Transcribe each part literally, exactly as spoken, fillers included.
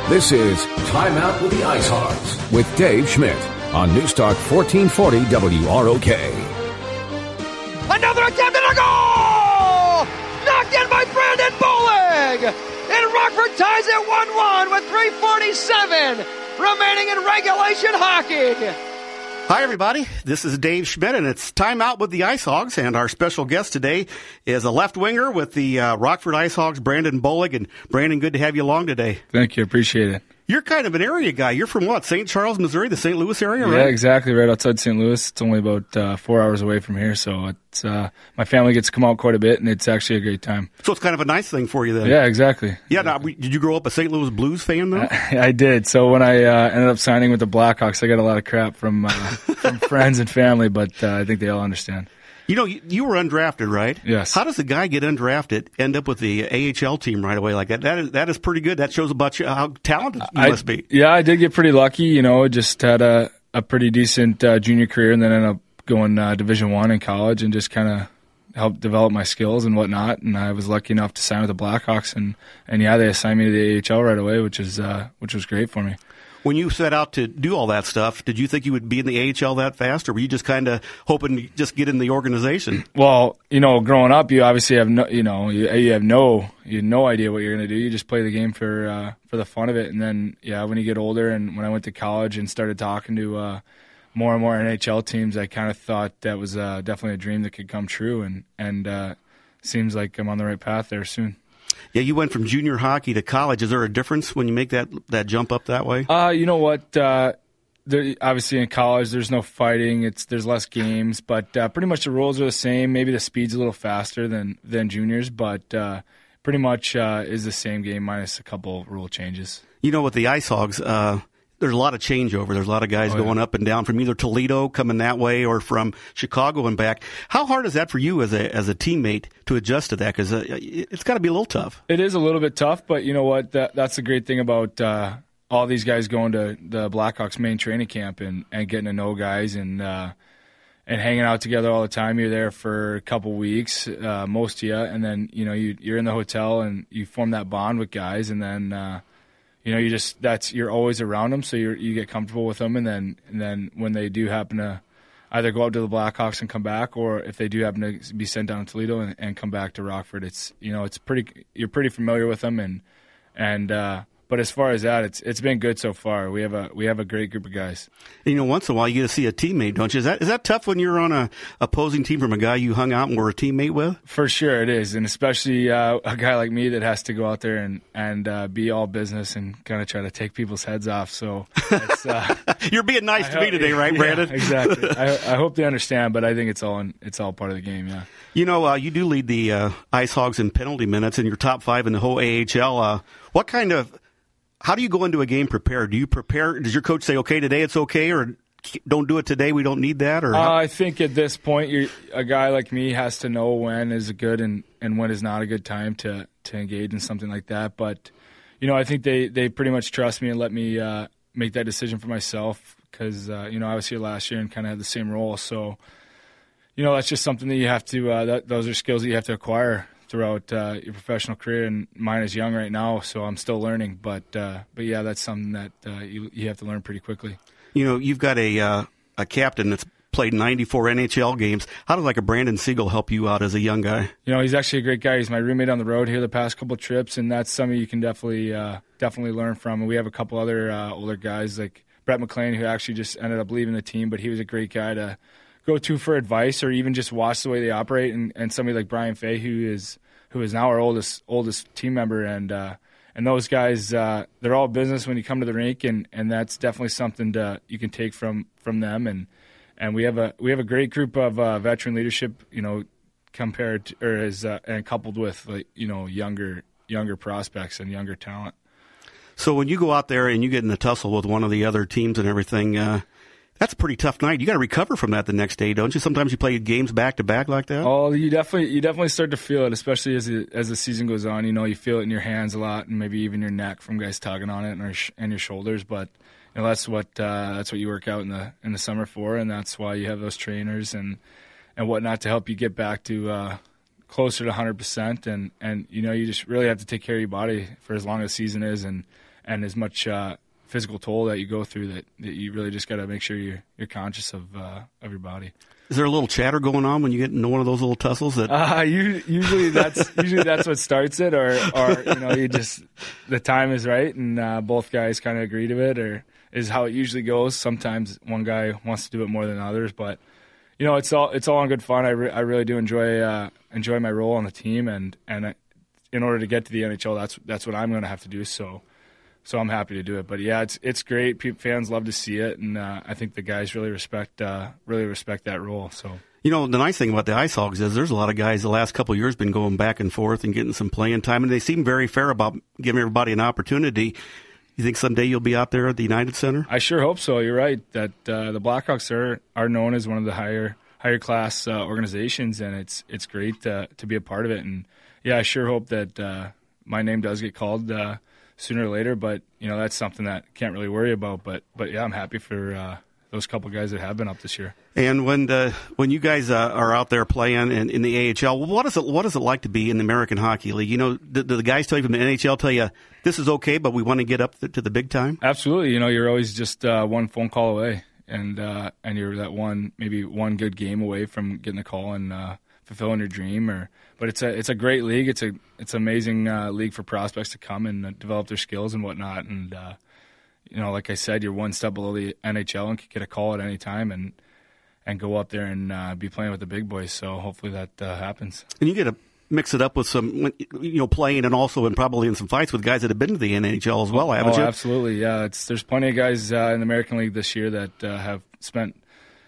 This is Time Out with the Ice Hogs with Dave Schmidt on Newstalk fourteen forty W R O K. Another attempt at a goal! Knocked in by Brandon Bollig! And Rockford ties it one one with three forty-seven remaining in regulation hockey. Hi, everybody. This is Dave Schmidt, and it's Time Out with the Ice Hogs. And our special guest today is a left winger with the uh, Rockford Ice Hogs, Brandon Bollig. And Brandon, good to have you along today. Thank you. Appreciate it. You're kind of an area guy. You're from what, Saint Charles, Missouri, the Saint Louis area, right? Yeah, exactly. Right outside Saint Louis. It's only about uh, four hours away from here, so it's uh, my family gets to come out quite a bit, and it's actually a great time. So it's kind of a nice thing for you then. Yeah, exactly. Yeah. exactly. Now, did you grow up a Saint Louis Blues fan, though? I, I did. So when I uh, ended up signing with the Blackhawks, I got a lot of crap from uh, from friends and family, but uh, I think they all understand. You know, you, you were undrafted, right? Yes. How does a guy get undrafted, end up with the A H L team right away like that? That is, that is pretty good. That shows about you, how talented you I, must be. Yeah, I did get pretty lucky. You know, just had a, a pretty decent uh, junior career, and then ended up going uh, Division One in college, and just kind of helped develop my skills and whatnot. And I was lucky enough to sign with the Blackhawks, and, and yeah, they assigned me to the A H L right away, which is uh, which was great for me. When you set out to do all that stuff, did you think you would be in the A H L that fast, or were you just kind of hoping to just get in the organization? Well, you know, growing up, you obviously have no, you know, you, you have no, you have no idea what you're going to do. You just play the game for uh, for the fun of it, and then yeah, when you get older, and when I went to college and started talking to uh, more and more N H L teams, I kind of thought that was uh, definitely a dream that could come true, and and uh, seems like I'm on the right path there soon. Yeah, you went from junior hockey to college. Is there a difference when you make that that jump up that way? Uh, you know what? Uh, there, obviously, in college, there's no fighting. It's there's less games, but uh, pretty much the rules are the same. Maybe the speed's a little faster than than juniors, but uh, pretty much uh, is the same game minus a couple rule changes. You know, with the Ice Hogs, uh, there's a lot of changeover. There's a lot of guys oh, going yeah. up and down from either Toledo coming that way or from Chicago and back. How hard is that for you as a as a teammate to adjust to that? Because uh, it's got to be a little tough. It is a little bit tough, but you know what? That, that's the great thing about uh, all these guys going to the Blackhawks main training camp and, and getting to know guys and uh, and hanging out together all the time. You're there for a couple weeks, uh, most of you, and then you know you, you're in the hotel and you form that bond with guys, and then. Uh, You know, you just that's you're always around them, so you you get comfortable with them, and then and then when they do happen to either go out to the Blackhawks and come back, or if they do happen to be sent down to Toledo and, and come back to Rockford, it's you know it's pretty you're pretty familiar with them, and and uh, but as far as that, it's it's been good so far. We have a we have a great group of guys. And, you know, once in a while you get to see a teammate, don't you? Is that is that tough when you're on a opposing team from a guy you hung out and were a teammate with? For sure, it is, and especially uh, a guy like me that has to go out there and and uh, be all business and kind of try to take people's heads off. So it's, uh, you're being nice I to hope, me today, right, yeah, Brandon? Exactly. I, I hope they understand, but I think it's all in, it's all part of the game. Yeah. You know, uh, you do lead the uh, Ice Hogs in penalty minutes, and you're top five in the whole A H L. Uh, what kind of How do you go into a game prepared? Do you prepare? Does your coach say, "Okay, today it's okay," or "Don't do it today. We don't need that"? Or uh, I think at this point, you're, a guy like me has to know when is a good and, and when is not a good time to, to engage in something like that. But you know, I think they, they pretty much trust me and let me uh, make that decision for myself because uh, you know I was here last year and kind of had the same role. So you know that's just something that you have to. Uh, that, those are skills that you have to acquire throughout uh, your professional career, and mine is young right now, so I'm still learning. But uh, but yeah, that's something that uh, you you have to learn pretty quickly. You know, you've got a uh, a captain that's played ninety-four N H L games. How does like a Brandon Siegel help you out as a young guy? You know, he's actually a great guy. He's my roommate on the road here the past couple trips, and that's something you can definitely uh, definitely learn from. And we have a couple other uh, older guys like Brett McLean, who actually just ended up leaving the team, but he was a great guy to go to for advice or even just watch the way they operate. And, and somebody like Brian Fay, who is who is now our oldest oldest team member, and uh, and those guys, uh, they're all business when you come to the rink, and, and that's definitely something to, you can take from, from them. And and we have a we have a great group of uh, veteran leadership, you know, compared to, or as uh, and coupled with like you know younger younger prospects and younger talent. So when you go out there and you get in a tussle with one of the other teams and everything, uh, that's a pretty tough night. You got to recover from that the next day, don't you? Sometimes you play games back to back like that. Oh, you definitely you definitely start to feel it, especially as the, as the season goes on. You know, you feel it in your hands a lot, and maybe even your neck from guys tugging on it, and, or sh- and your shoulders. But you know, that's what uh, that's what you work out in the in the summer for, and that's why you have those trainers and and whatnot to help you get back to uh, closer to one hundred percent. And and you know, you just really have to take care of your body for as long as the season is, and and as much uh, physical toll that you go through that, that you really just got to make sure you're you're conscious of uh, of your body. Is there a little chatter going on when you get into one of those little tussles? That uh, you, usually that's usually that's what starts it, or or you know you just the time is right and uh, both guys kind of agree to it, or is how it usually goes. Sometimes one guy wants to do it more than others, but you know it's all it's all in good fun. I, re- I really do enjoy uh, enjoy my role on the team, and and I, in order to get to the N H L, that's that's what I'm going to have to do. So. So I'm happy to do it, but yeah, it's it's great. People, fans love to see it, and uh, I think the guys really respect uh, really respect that role. So you know, the nice thing about the Ice Hogs is there's a lot of guys the last couple of years been going back and forth and getting some playing time, and they seem very fair about giving everybody an opportunity. You think someday you'll be out there at the United Center? I sure hope so. You're right that uh, the Blackhawks are are known as one of the higher higher class uh, organizations, and it's it's great to to be a part of it. And yeah, I sure hope that uh, my name does get called. Uh, sooner or later, but you know that's something that can't really worry about. But but yeah, I'm happy for uh, those couple guys that have been up this year. And when uh, when you guys uh, are out there playing in, in the A H L, what is it what is it like to be in the American Hockey League? You know, do, do the guys tell you from the N H L tell you this is okay, but we want to get up to the big time? Absolutely. You know, you're always just uh, one phone call away, and uh, and you're that one maybe one good game away from getting a call and uh, fulfilling your dream. Or but it's a it's a great league. It's a it's an amazing uh, league for prospects to come and uh, develop their skills and whatnot. And uh, you know, like I said, you're one step below the N H L and can get a call at any time and and go up there and uh, be playing with the big boys. So hopefully that uh, happens. And you get to mix it up with some, you know, playing and also and probably in some fights with guys that have been to the N H L as well, haven't oh, you? Absolutely, yeah. It's there's plenty of guys uh, in the American League this year that uh, have spent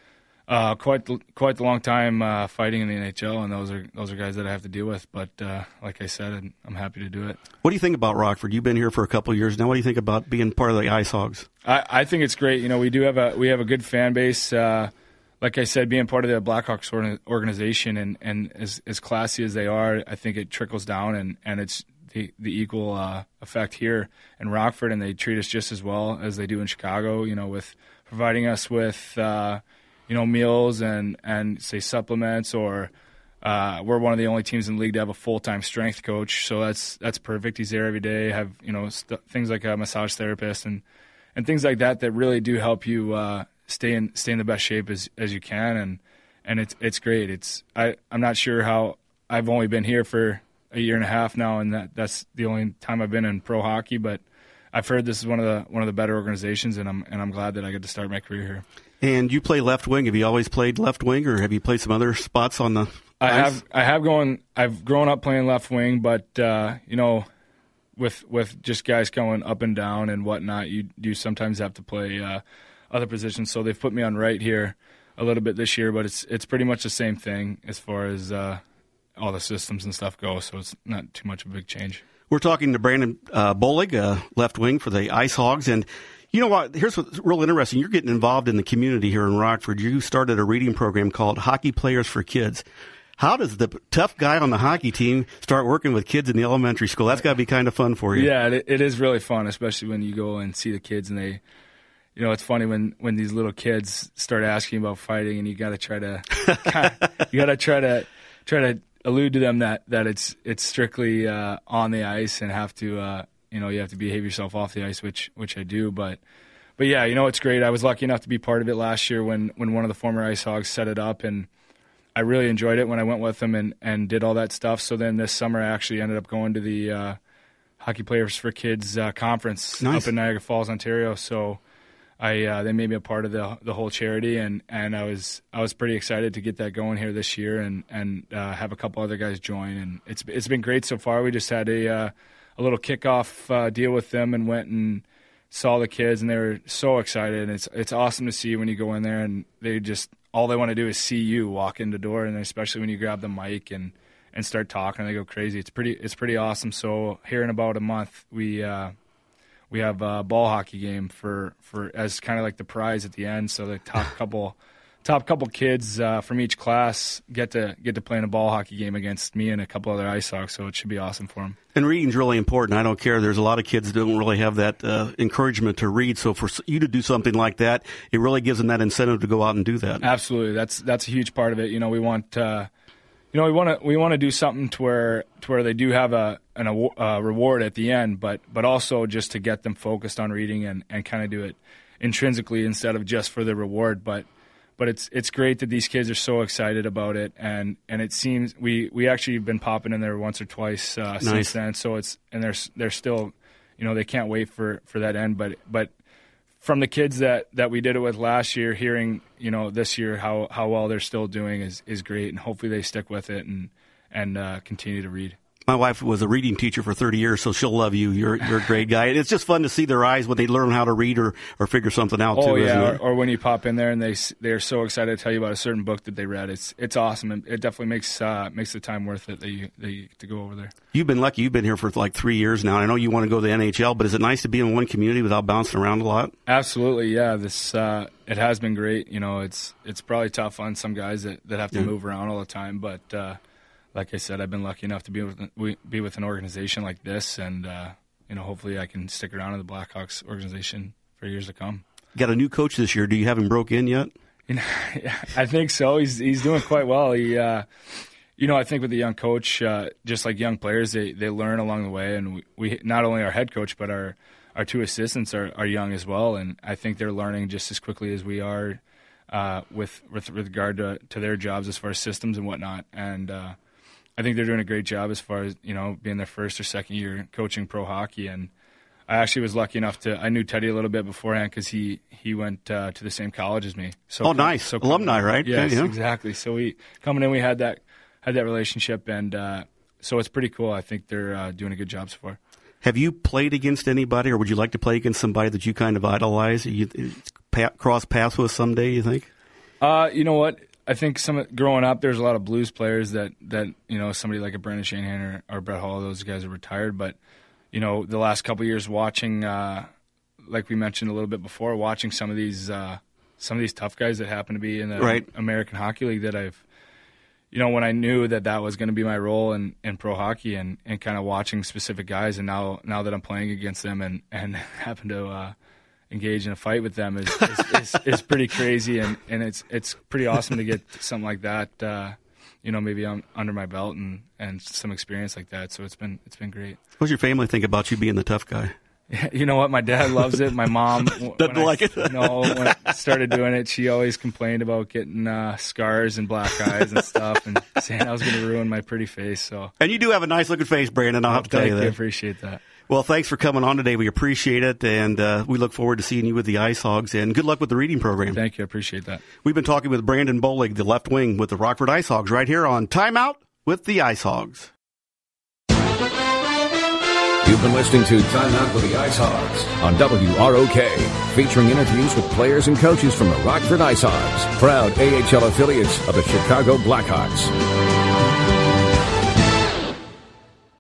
Uh, quite quite the long time uh, fighting in the N H L, and those are those are guys that I have to deal with. But uh, like I said, I'm happy to do it. What do you think about Rockford? You've been here for a couple of years now. What do you think about being part of the Ice Hogs? I, I think it's great. You know, we do have a we have a good fan base. Uh, like I said, being part of the Blackhawks organization and, and as as classy as they are, I think it trickles down, and, and it's the the equal uh, effect here in Rockford, and they treat us just as well as they do in Chicago. You know, with providing us with uh, you know, meals and, and say supplements, or uh, we're one of the only teams in the league to have a full-time strength coach. So that's that's perfect. He's there every day. Have, you know, st- things like a massage therapist and, and things like that that really do help you uh, stay in stay in the best shape as, as you can. And and it's it's great. It's I I'm not sure how I've only been here for a year and a half now, and that, that's the only time I've been in pro hockey. But I've heard this is one of the one of the better organizations, and I'm and I'm glad that I get to start my career here. And you play left wing. Have you always played left wing, or have you played some other spots on the I ice? have. I have gone. I've grown up playing left wing, but uh, you know, with with just guys going up and down and whatnot, you do sometimes have to play uh, other positions. So they've put me on right here a little bit this year, but it's it's pretty much the same thing as far as uh, all the systems and stuff go. So it's not too much of a big change. We're talking to Brandon uh, Bollig, uh, left wing for the Ice Hogs, and you know what? Here's what's real interesting. You're getting involved in the community here in Rockford. You started a reading program called Hockey Players for Kids. How does the tough guy on the hockey team start working with kids in the elementary school? That's got to be kind of fun for you. Yeah, it, it is really fun, especially when you go and see the kids and they, you know, it's funny when, when these little kids start asking about fighting, and you got to try to, you got to try to, try to allude to them that, that it's it's strictly uh, on the ice, and have to. Uh, You know, you have to behave yourself off the ice, which which I do. But, but yeah, you know, it's great. I was lucky enough to be part of it last year when, when one of the former Ice Hogs set it up, and I really enjoyed it when I went with them and, and did all that stuff. So then this summer I actually ended up going to the uh, Hockey Players for Kids uh, conference nice. up in Niagara Falls, Ontario. So I uh, they made me a part of the the whole charity, and, and I was I was pretty excited to get that going here this year, and and uh, have a couple other guys join, and it's it's been great so far. We just had a uh, a little kickoff uh, deal with them, and went and saw the kids, and they were so excited. And it's it's awesome to see when you go in there, and they just all they want to do is see you walk in the door, and especially when you grab the mic and, and start talking, they go crazy. It's pretty it's pretty awesome. So here in about a month, we uh, we have a ball hockey game for, for as kind of like the prize at the end. So the top couple. Top couple kids uh, from each class get to get to play in a ball hockey game against me and a couple other Ice Hogs, so it should be awesome for them. And reading's really important. I don't care. There's a lot of kids that don't really have that uh, encouragement to read. So for you to do something like that, it really gives them that incentive to go out and do that. Absolutely, that's that's a huge part of it. You know, we want uh, You know, we want to we want to do something to where to where they do have a an a reward at the end, but but also just to get them focused on reading and, and kind of do it intrinsically instead of just for the reward. But but it's it's great that these kids are so excited about it, and, and it seems we, we actually have been popping in there once or twice uh, nice. since then. So it's and they're they're still, you know, they can't wait for, for that end. But but from the kids that, that we did it with last year, hearing, you know, this year how, how well they're still doing is, is great, and hopefully they stick with it and and uh, continue to read. My wife was a reading teacher for thirty years, so she'll love you. You're you're a great guy. And it's just fun to see their eyes when they learn how to read or, or figure something out, oh, too, yeah. isn't or, it? or when you pop in there and they they're so excited to tell you about a certain book that they read. It's it's awesome. And it definitely makes uh, makes the time worth it that you, that you to go over there. You've been lucky. You've been here for like three years now. I know you want to go to the N H L, but is it nice to be in one community without bouncing around a lot? Absolutely, yeah. This uh, it has been great. You know, it's it's probably tough on some guys that, that have to yeah. move around all the time, but uh, like I said, I've been lucky enough to be with be with an organization like this, and uh, you know, hopefully I can stick around in the Blackhawks organization for years to come. Got a new coach this year. Do you have him broke in yet? You know, I think so. He's he's doing quite well. He, uh, you know, I think with the young coach, uh, just like young players, they, they learn along the way, and we, we not only our head coach but our our two assistants are, are young as well, and I think they're learning just as quickly as we are uh, with, with with regard to to their jobs as far as systems and whatnot, and. Uh, I think they're doing a great job as far as, you know, being their first or second year coaching pro hockey. And I actually was lucky enough to, I knew Teddy a little bit beforehand because he, he went uh, to the same college as me. So oh, nice. So alumni, right? Yes, yeah, yeah. exactly. So we, coming in, we had that, had that relationship. And uh, so it's pretty cool. I think they're uh, doing a good job so far. Have you played against anybody, or would you like to play against somebody that you kind of idolize, you cross paths with someday, you think? Uh, you know what? I think some growing up, there's a lot of Blues players that, that you know, somebody like a Brendan Shanahan or, or Brett Hall, those guys are retired. But, you know, the last couple of years watching, uh, like we mentioned a little bit before, watching some of these uh, some of these tough guys that happen to be in the right. American Hockey League that I've, you know, when I knew that that was going to be my role in, in pro hockey and, and kind of watching specific guys, and now now that I'm playing against them and, and happen to uh, – engage in a fight with them is is, is, is pretty crazy, and, and it's it's pretty awesome to get something like that, uh, you know, maybe on, under my belt and, and some experience like that. So it's been it's been great. What does your family think about you being the tough guy? You know what? My dad loves it. My mom doesn't like I, it. No, when I started doing it, she always complained about getting uh, scars and black eyes and stuff, and saying I was going to ruin my pretty face. So, and you do have a nice looking face, Brandon. I'll well, have to tell you that. I appreciate that. Well, thanks for coming on today. We appreciate it, and uh, we look forward to seeing you with the Ice Hogs. And good luck with the reading program. Thank you. I appreciate that. We've been talking with Brandon Bollig, the left wing with the Rockford Ice Hogs, right here on Timeout with the Ice Hogs. You've been listening to Time Out with the Ice Hogs on W R O K, featuring interviews with players and coaches from the Rockford Ice Hogs, proud A H L affiliates of the Chicago Blackhawks.